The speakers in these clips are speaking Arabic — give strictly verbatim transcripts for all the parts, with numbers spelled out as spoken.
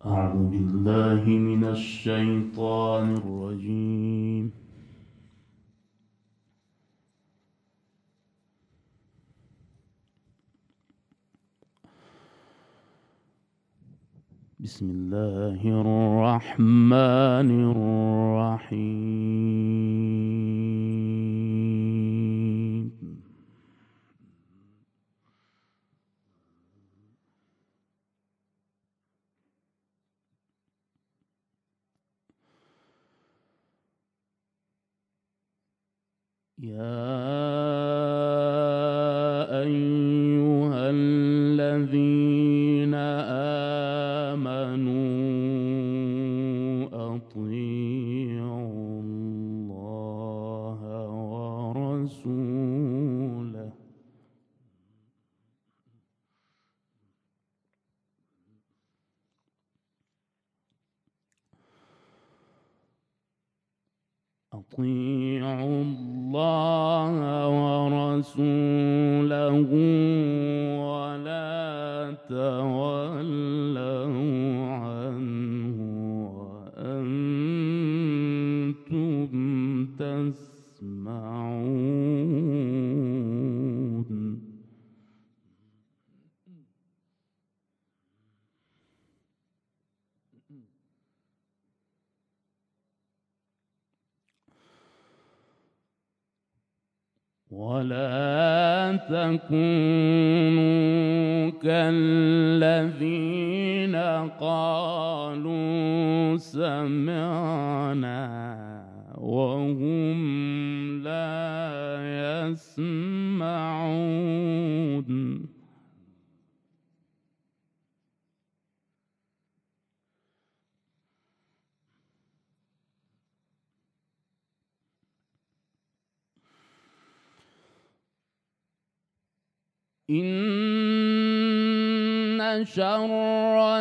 أعوذ بالله من الشيطان الرجيم. بسم الله الرحمن الرحيم. يا أيها الذين آمنوا أطيعوا الله ورسوله أطيعوا الله ورسوله ولا تولوا عنه وأنتم تسمعون. ولا تكونوا كالذين قالوا سمعنا وهم لا يسمعون. إن شر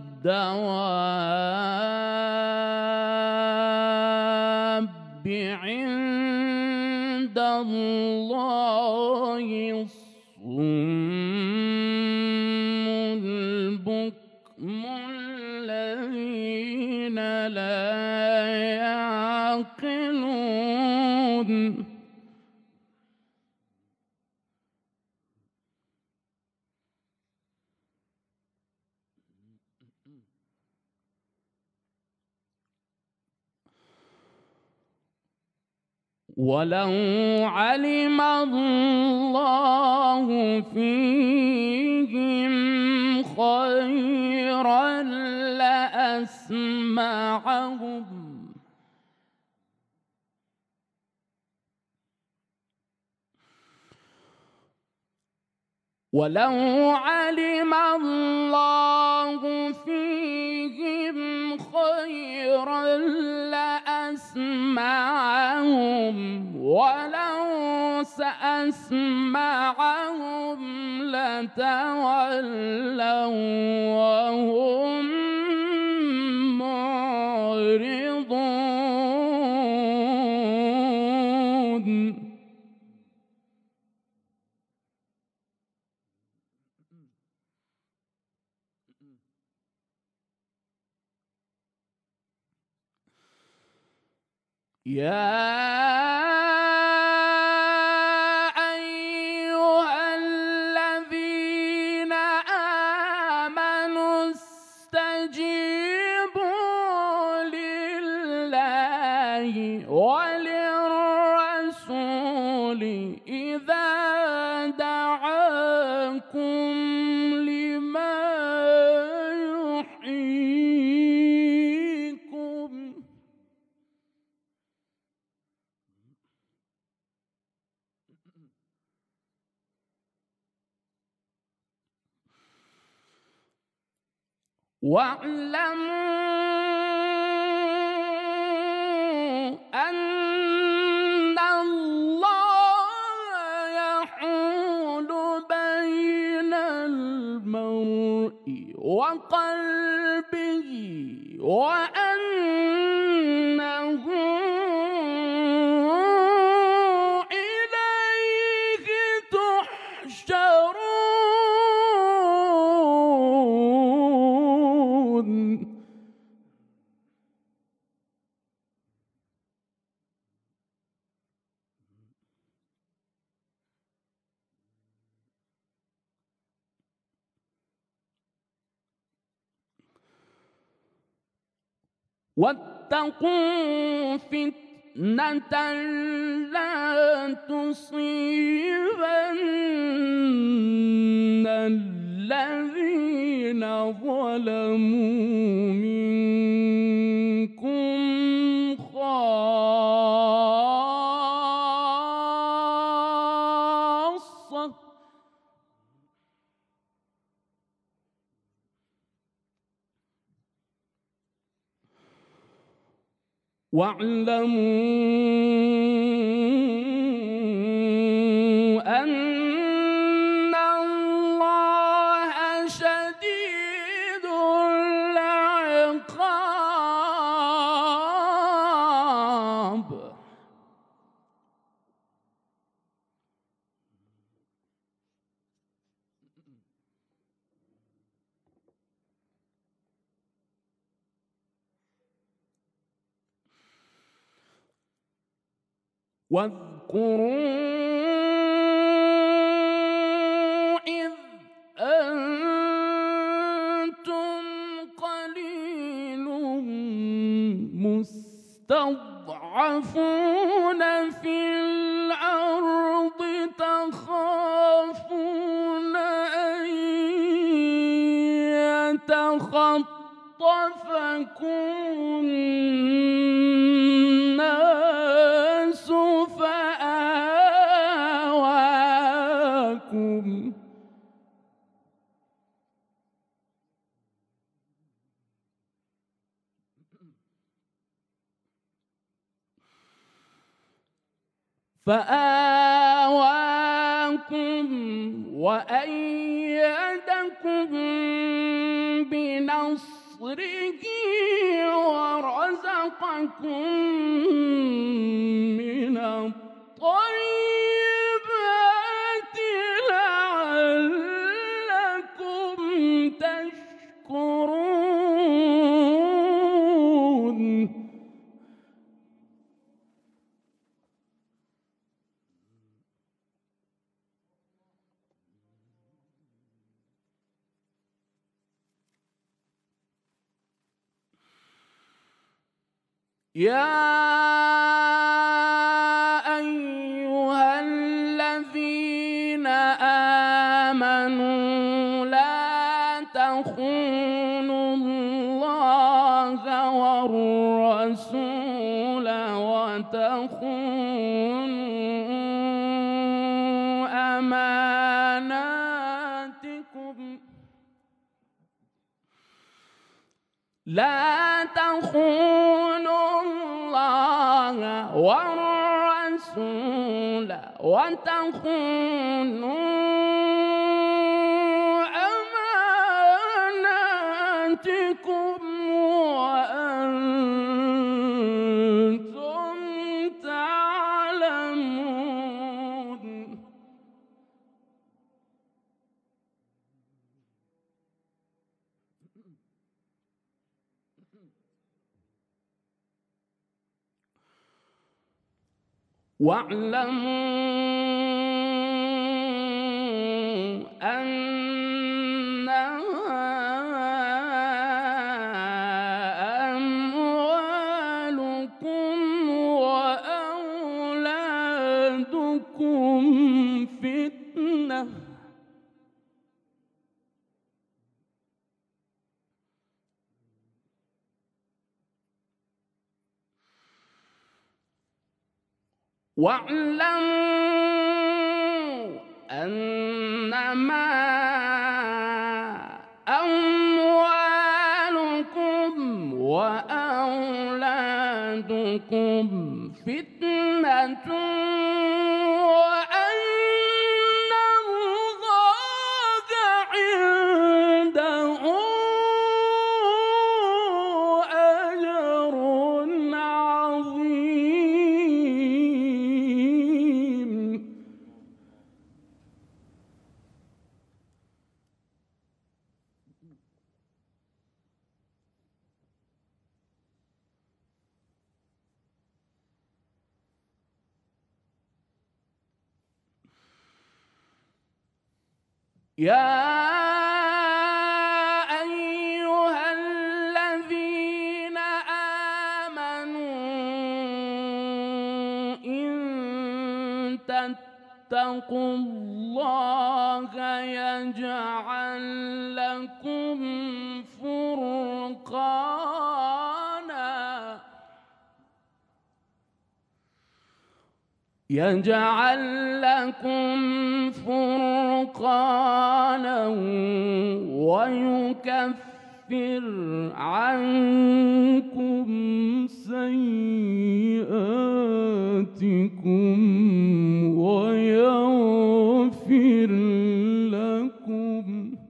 الدواب عند الله الصم البكم الذين لا يعقلون. ولو علم الله فيهم خيرا لأسمعهم ولو علم الله فيهم خيرا لأسمعهم ولو سأسمعهم لتولوا وهم معرضون. يا أيها الذين آمنوا استجيبوا لله وللرسول إذا دعاكم لما يحييكم. واعلموا أن الله يحول بين المرء وقلبه وأنه إليه تحشرون. واتقوا فتنة لا تصيبن الذين ظلموا منكم خاصة واعلموا أن الله شديد العقاب. واذكروا إذ أنتم قليل مستضعفون في الأرض تخافون أن يتخطفكم الناس فآواكم فآواكم وأيدكم بنصره ورزقكم من الطيبات لعلكم تشكرون. يا أيها الذين آمنوا لا تخونوا الله والرسول وتخونوا أماناتكم لا تخونوا الله والرسول وتخونوا أماناتكم وأنتم تعلمون. واعلموا أنما أموالكم وأولادكم فتنة واعلموا أنما أموالكم وأولادكم فتنة وأن الله عنده أجر عظيم. يا أيها الذين واتقوا الله يجعل لكم فرقانا يجعل لكم فرقانا ويكفر عنكم سيئاتكم ويغفر لكم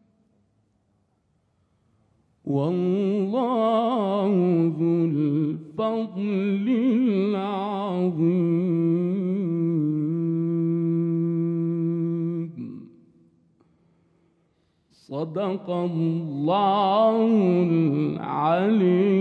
والله ذو الفضل العظيم. صدق الله العلي